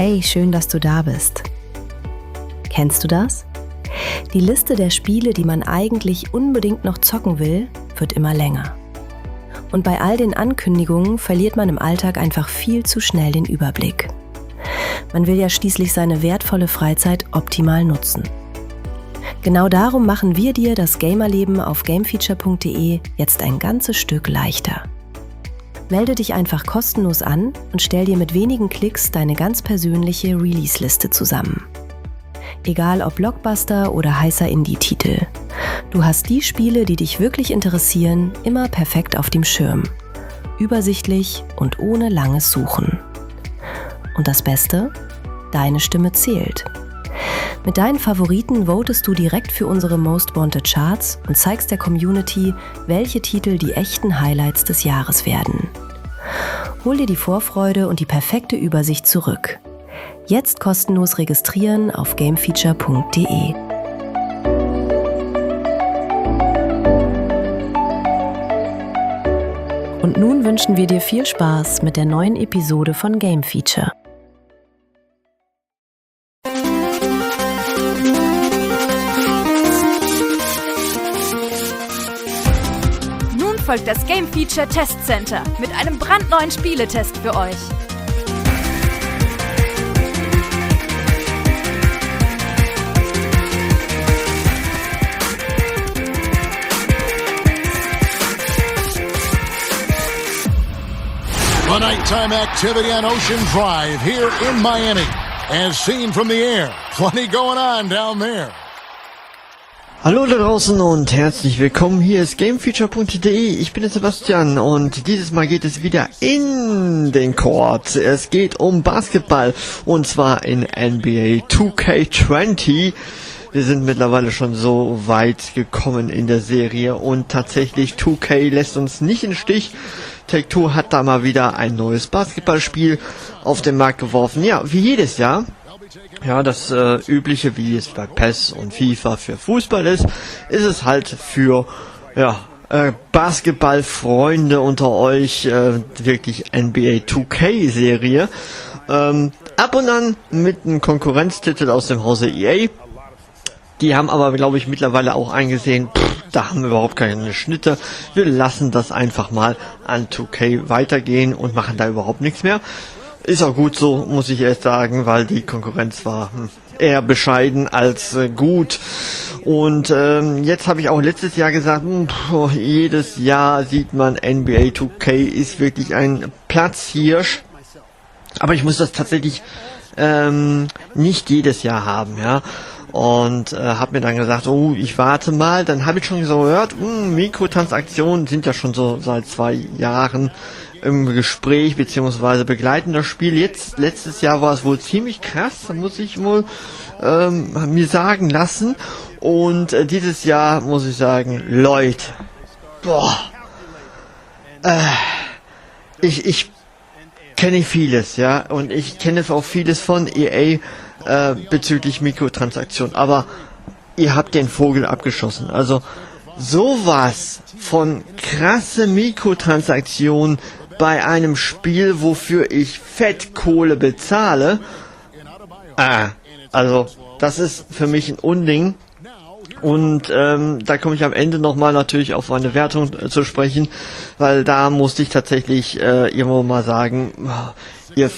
Hey, schön, dass du da bist. Kennst du das? Die Liste der Spiele, die man eigentlich unbedingt noch zocken will, wird immer länger. Und bei all den Ankündigungen verliert man im Alltag einfach viel zu schnell den Überblick. Man will ja schließlich seine wertvolle Freizeit optimal nutzen. Genau darum machen wir dir das Gamerleben auf gamefeature.de jetzt ein ganzes Stück leichter. Melde dich einfach kostenlos an und stell dir mit wenigen Klicks deine ganz persönliche Release-Liste zusammen. Egal ob Blockbuster oder heißer Indie-Titel. Du hast die Spiele, die dich wirklich interessieren, immer perfekt auf dem Schirm. Übersichtlich und ohne langes Suchen. Und das Beste? Deine Stimme zählt. Mit deinen Favoriten votest du direkt für unsere Most Wanted Charts und zeigst der Community, welche Titel die echten Highlights des Jahres werden. Hol dir die Vorfreude und die perfekte Übersicht zurück. Jetzt kostenlos registrieren auf gamefeature.de. Und nun wünschen wir dir viel Spaß mit der neuen Episode von Game Feature. Nun folgt das Game Feature Test Center mit einem brandneuen Spieletest für euch. The nighttime activity on Ocean Drive here in Miami. As seen from the air, plenty going on down there. Hallo da draußen und herzlich willkommen, hier ist gamefeature.de, ich bin der Sebastian und dieses Mal geht es wieder in den Court. Es geht um Basketball und zwar in NBA 2K20. Wir sind mittlerweile schon so weit gekommen in der Serie und tatsächlich 2K lässt uns nicht im Stich. Take-Two hat da mal wieder ein neues Basketballspiel auf den Markt geworfen. Ja, wie jedes Jahr. Ja, das Übliche, wie es bei PES und FIFA für Fußball ist es halt für Basketballfreunde unter euch wirklich NBA 2K-Serie. Ab und an mit einem Konkurrenztitel aus dem Hause EA. Die haben aber, glaube ich, mittlerweile auch eingesehen, da haben wir überhaupt keine Schnitte. Wir lassen das einfach mal an 2K weitergehen und machen da überhaupt nichts mehr. Ist auch gut so, muss ich erst sagen, weil die Konkurrenz war eher bescheiden als gut. Und jetzt habe ich auch letztes Jahr gesagt, jedes Jahr sieht man NBA 2K ist wirklich ein Platzhirsch. Aber ich muss das tatsächlich nicht jedes Jahr haben, ja. Und habe mir dann gesagt, ich warte mal. Dann habe ich schon so gehört, Mikrotransaktionen sind ja schon so seit 2 Jahren im Gespräch beziehungsweise begleiten das Spiel. Jetzt, letztes Jahr war es wohl ziemlich krass, muss ich wohl mir sagen lassen. Und dieses Jahr muss ich sagen, Leute, ich kenne vieles, ja, und ich kenne auch vieles von EA bezüglich Mikrotransaktionen, aber ihr habt den Vogel abgeschossen. Also sowas von krasse Mikrotransaktionen bei einem Spiel, wofür ich Fettkohle bezahle, also das ist für mich ein Unding. Und da komme ich am Ende nochmal natürlich auf meine Wertung zu sprechen, weil da musste ich tatsächlich irgendwo mal sagen, ihr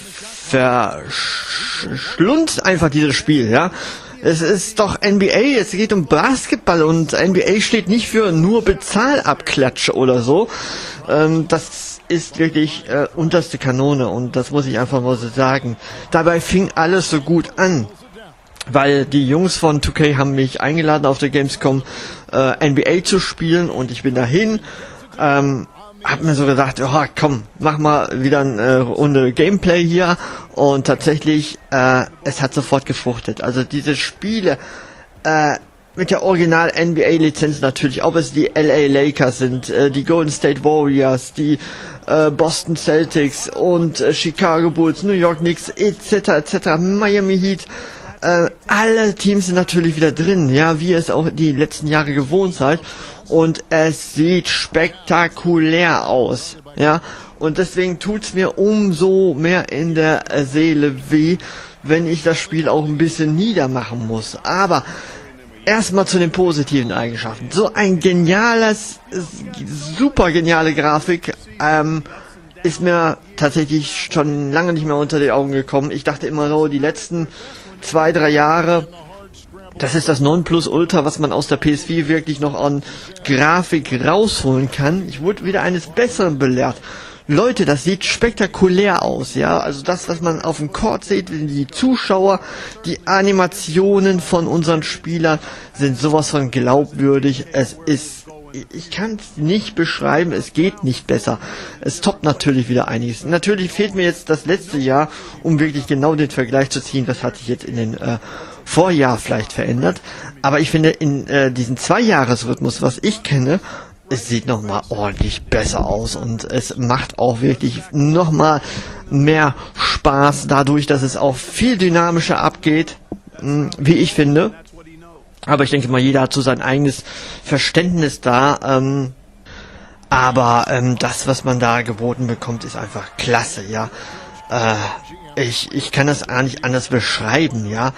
verschlunzt einfach dieses Spiel, ja. Es ist doch NBA, es geht um Basketball und NBA steht nicht für nur Bezahlabklatsche oder so. Das ist wirklich unterste Kanone und das muss ich einfach mal so sagen. Dabei fing alles so gut an. Weil die Jungs von 2K haben mich eingeladen auf der Gamescom NBA zu spielen und ich bin dahin, hab mir so gedacht, komm, mach mal wieder eine Runde Gameplay hier und tatsächlich, es hat sofort gefruchtet. Also diese Spiele mit der Original NBA Lizenz natürlich, ob es die LA Lakers sind, die Golden State Warriors, die Boston Celtics und Chicago Bulls, New York Knicks etc. Miami Heat. Alle Teams sind natürlich wieder drin, ja, wie es auch die letzten Jahre gewohnt seid. Und es sieht spektakulär aus, ja. Und deswegen tut's mir umso mehr in der Seele weh, wenn ich das Spiel auch ein bisschen niedermachen muss. Aber erstmal zu den positiven Eigenschaften. So ein super geniale Grafik ist mir tatsächlich schon lange nicht mehr unter die Augen gekommen. Ich dachte immer so, die letzten 2-3 Jahre, das ist das Nonplusultra, was man aus der PS4 wirklich noch an Grafik rausholen kann. Ich wurde wieder eines Besseren belehrt. Leute, das sieht spektakulär aus, ja. Also das, was man auf dem Court sieht, die Zuschauer, die Animationen von unseren Spielern sind sowas von glaubwürdig. Ich kann es nicht beschreiben, es geht nicht besser. Es toppt natürlich wieder einiges. Natürlich fehlt mir jetzt das letzte Jahr, um wirklich genau den Vergleich zu ziehen. Das hat sich jetzt in den Vorjahr vielleicht verändert. Aber ich finde, in diesen 2-Jahres-Rhythmus, was ich kenne, es sieht nochmal ordentlich besser aus und es macht auch wirklich nochmal mehr Spaß dadurch, dass es auch viel dynamischer abgeht, wie ich finde. Aber ich denke mal, jeder hat so sein eigenes Verständnis da. Aber das, was man da geboten bekommt, ist einfach klasse, ja. Ich kann das gar nicht anders beschreiben, ja.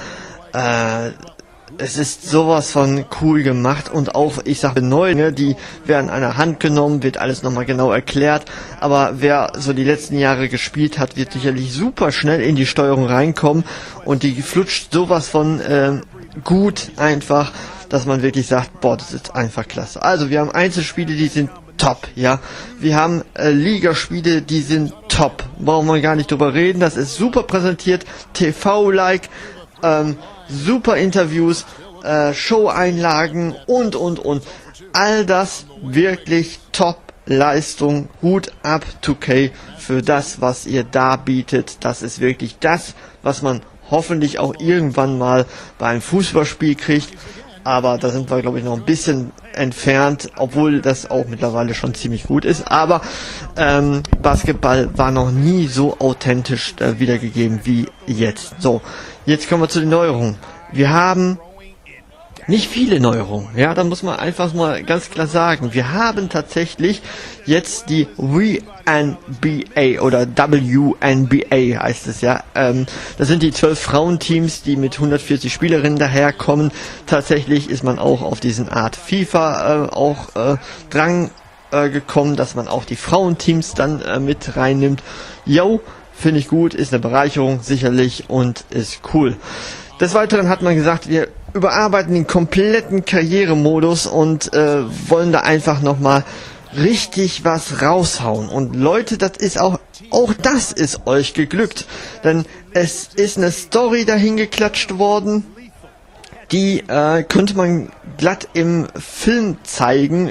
Es ist sowas von cool gemacht und auch, ich sage neu, ne, die werden an der Hand genommen, wird alles nochmal genau erklärt, aber wer so die letzten Jahre gespielt hat, wird sicherlich super schnell in die Steuerung reinkommen und die flutscht sowas von gut einfach, dass man wirklich sagt, boah, das ist einfach klasse. Also wir haben Einzelspiele, die sind top, ja. Wir haben Ligaspiele, die sind top. Brauchen wir gar nicht drüber reden, das ist super präsentiert, TV-like, super Interviews, Show-Einlagen und. All das wirklich Top-Leistung. Hut ab 2K für das, was ihr da bietet. Das ist wirklich das, was man hoffentlich auch irgendwann mal bei einem Fußballspiel kriegt. Aber da sind wir, glaube ich, noch ein bisschen entfernt, obwohl das auch mittlerweile schon ziemlich gut ist. Aber Basketball war noch nie so authentisch wiedergegeben wie jetzt. So, jetzt kommen wir zu den Neuerungen. Wir haben nicht viele Neuerungen, ja, da muss man einfach mal ganz klar sagen. Wir haben tatsächlich jetzt die WNBA oder WNBA heißt es ja. Das sind die 12 Frauenteams, die mit 140 Spielerinnen daherkommen. Tatsächlich ist man auch auf diesen Art FIFA dran gekommen, dass man auch die Frauenteams dann mit reinnimmt. Yo, finde ich gut, ist eine Bereicherung sicherlich und ist cool. Des Weiteren hat man gesagt, wir überarbeiten den kompletten Karrieremodus und wollen da einfach nochmal richtig was raushauen. Und Leute, das ist auch das ist euch geglückt. Denn es ist eine Story dahin geklatscht worden, die könnte man glatt im Film zeigen,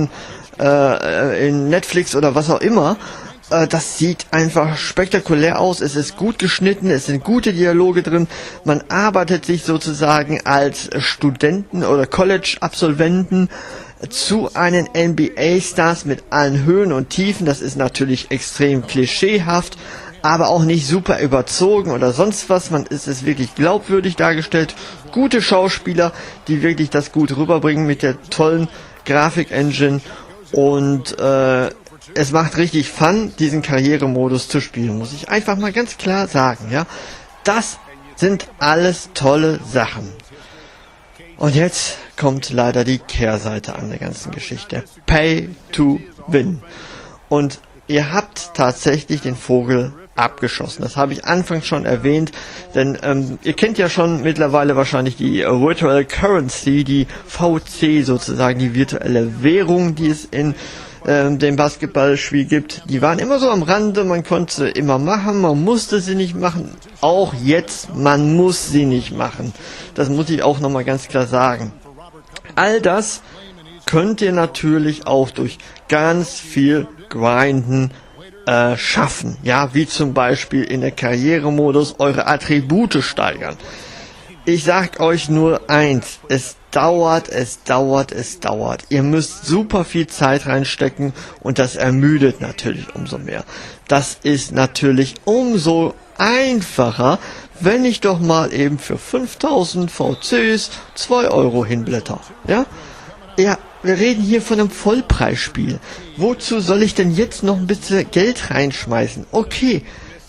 in Netflix oder was auch immer. Das sieht einfach spektakulär aus, es ist gut geschnitten, es sind gute Dialoge drin, man arbeitet sich sozusagen als Studenten oder College-Absolventen zu einen NBA-Stars mit allen Höhen und Tiefen. Das ist natürlich extrem klischeehaft, aber auch nicht super überzogen oder sonst was. Man ist es wirklich glaubwürdig dargestellt, gute Schauspieler, die wirklich das gut rüberbringen mit der tollen Grafik-Engine und es macht richtig Fun, diesen Karrieremodus zu spielen, muss ich einfach mal ganz klar sagen, ja. Das sind alles tolle Sachen. Und jetzt kommt leider die Kehrseite an der ganzen Geschichte. Pay to win. Und ihr habt tatsächlich den Vogel abgeschossen. Das habe ich anfangs schon erwähnt, denn ihr kennt ja schon mittlerweile wahrscheinlich die Virtual Currency, die VC sozusagen, die virtuelle Währung, die es in dem Basketballspiel gibt. Die waren immer so am Rande, man konnte sie immer machen, man musste sie nicht machen. Auch jetzt, man muss sie nicht machen. Das muss ich auch nochmal ganz klar sagen. All das könnt ihr natürlich auch durch ganz viel Grinden schaffen. Ja, wie zum Beispiel in der Karrieremodus eure Attribute steigern. Ich sag euch nur eins, es dauert. Ihr müsst super viel Zeit reinstecken und das ermüdet natürlich umso mehr. Das ist natürlich umso einfacher, wenn ich doch mal eben für 5000 VCs 2 Euro hinblätter. Ja? Ja, wir reden hier von einem Vollpreisspiel. Wozu soll ich denn jetzt noch ein bisschen Geld reinschmeißen? Okay,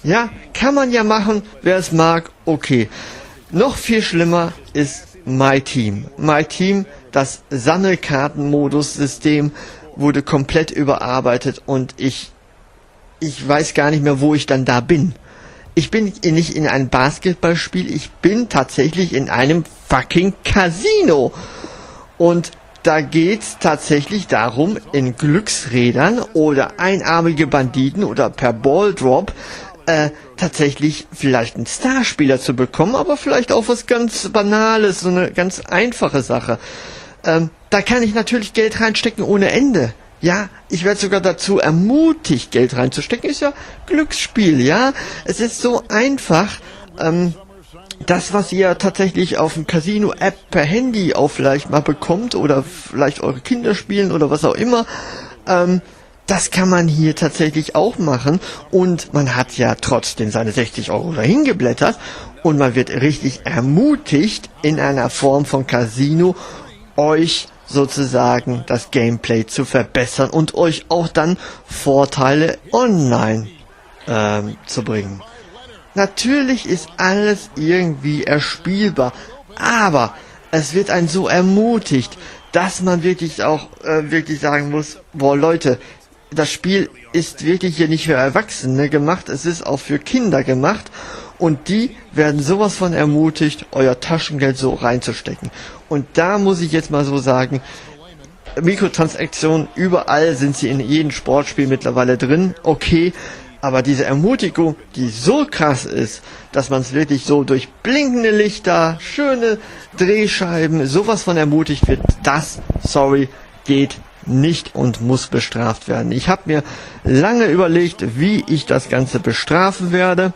Ja, kann man ja machen, wer es mag, okay. Noch viel schlimmer ist My Team. My Team, das Sammelkartenmodus-System, wurde komplett überarbeitet und ich weiß gar nicht mehr, wo ich dann da bin. Ich bin nicht in einem Basketballspiel, ich bin tatsächlich in einem fucking Casino. Und da geht's tatsächlich darum, in Glücksrädern oder einarmige Banditen oder per Balldrop tatsächlich vielleicht einen Starspieler zu bekommen, aber vielleicht auch was ganz Banales, so eine ganz einfache Sache. Da kann ich natürlich Geld reinstecken ohne Ende. Ja, ich werde sogar dazu ermutigt, Geld reinzustecken. Ist ja Glücksspiel, ja. Es ist so einfach, das, was ihr tatsächlich auf dem Casino-App per Handy auch vielleicht mal bekommt oder vielleicht eure Kinder spielen oder was auch immer, das kann man hier tatsächlich auch machen und man hat ja trotzdem seine 60 Euro dahin geblättert und man wird richtig ermutigt, in einer Form von Casino euch sozusagen das Gameplay zu verbessern und euch auch dann Vorteile online zu bringen. Natürlich ist alles irgendwie erspielbar, aber es wird einen so ermutigt, dass man wirklich auch wirklich sagen muss, boah Leute, das Spiel ist wirklich hier nicht für Erwachsene gemacht, es ist auch für Kinder gemacht und die werden sowas von ermutigt, euer Taschengeld so reinzustecken. Und da muss ich jetzt mal so sagen, Mikrotransaktionen, überall sind sie in jedem Sportspiel mittlerweile drin, okay, aber diese Ermutigung, die so krass ist, dass man es wirklich so durch blinkende Lichter, schöne Drehscheiben, sowas von ermutigt wird, das, sorry, geht nicht und muss bestraft werden. Ich habe mir lange überlegt, wie ich das Ganze bestrafen werde.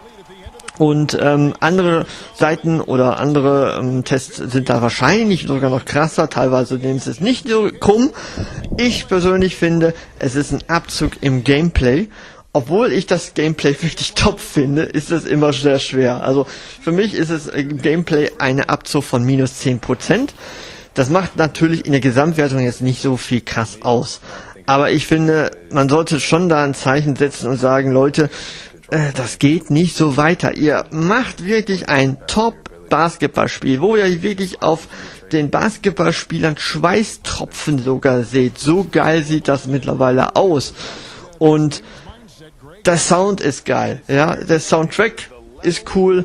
Und andere Seiten oder andere Tests sind da wahrscheinlich sogar noch krasser. Teilweise nehmen sie es nicht so krumm. Ich persönlich finde, es ist ein Abzug im Gameplay. Obwohl ich das Gameplay wirklich top finde, ist es immer sehr schwer. Also für mich ist es im Gameplay eine Abzug von minus 10%. Das macht natürlich in der Gesamtwertung jetzt nicht so viel krass aus. Aber ich finde, man sollte schon da ein Zeichen setzen und sagen, Leute, das geht nicht so weiter. Ihr macht wirklich ein Top-Basketballspiel, wo ihr wirklich auf den Basketballspielern Schweißtropfen sogar seht. So geil sieht das mittlerweile aus. Und der Sound ist geil. Ja, der Soundtrack ist cool.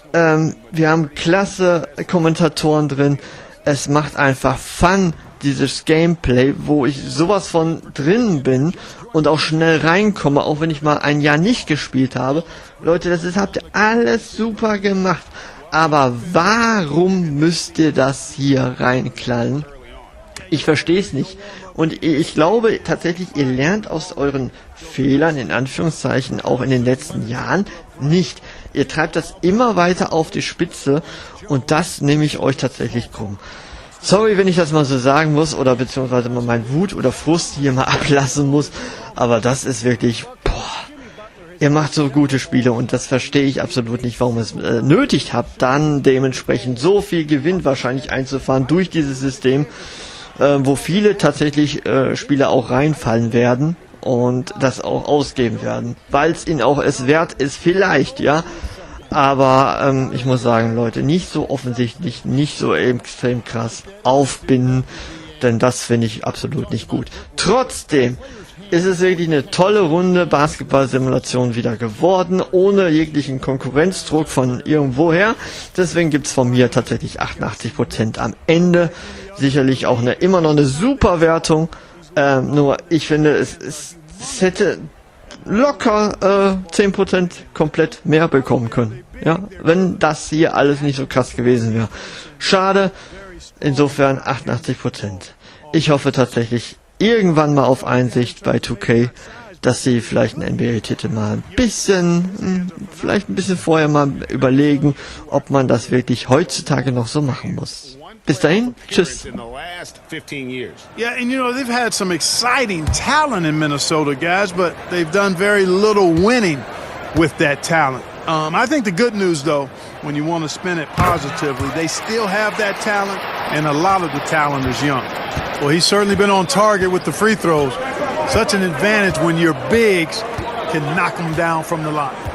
Wir haben klasse Kommentatoren drin. Es macht einfach Fun, dieses Gameplay, wo ich sowas von drin bin und auch schnell reinkomme, auch wenn ich mal ein Jahr nicht gespielt habe. Leute, habt ihr alles super gemacht. Aber warum müsst ihr das hier reinknallen? Ich verstehe es nicht. Und ich glaube tatsächlich, ihr lernt aus euren Fehlern, in Anführungszeichen, auch in den letzten Jahren nicht. Ihr treibt das immer weiter auf die Spitze und das nehme ich euch tatsächlich krumm. Sorry, wenn ich das mal so sagen muss oder beziehungsweise mal mein Wut oder Frust hier mal ablassen muss, aber das ist wirklich, ihr macht so gute Spiele und das verstehe ich absolut nicht, warum ihr es nötig habt, dann dementsprechend so viel Gewinn wahrscheinlich einzufahren durch dieses System, wo viele tatsächlich Spieler auch reinfallen werden und das auch ausgeben werden, weil es ihnen auch es wert ist, vielleicht, ja. Aber ich muss sagen, Leute, nicht so offensichtlich, nicht so extrem krass aufbinden, denn das finde ich absolut nicht gut. Trotzdem ist es wirklich eine tolle Runde Basketball-Simulation wieder geworden, ohne jeglichen Konkurrenzdruck von irgendwoher. Deswegen gibt's von mir tatsächlich 88% am Ende. Sicherlich auch immer noch eine super Wertung. Nur ich finde, es hätte locker 10% komplett mehr bekommen können. Ja, wenn das hier alles nicht so krass gewesen wäre. Schade. Insofern 88%. Ich hoffe tatsächlich irgendwann mal auf Einsicht bei 2K, dass sie vielleicht einen NBA-Titel mal vielleicht ein bisschen vorher mal überlegen, ob man das wirklich heutzutage noch so machen muss. Bis dahin, tschüss. Yeah, and they've had some exciting talent in Minnesota, guys, but they've done very little winning with that talent. I think the good news, though, when you want to spin it positively, they still have that talent, and a lot of the talent is young. Well, he's certainly been on target with the free throws. Such an advantage when your bigs can knock them down from the line.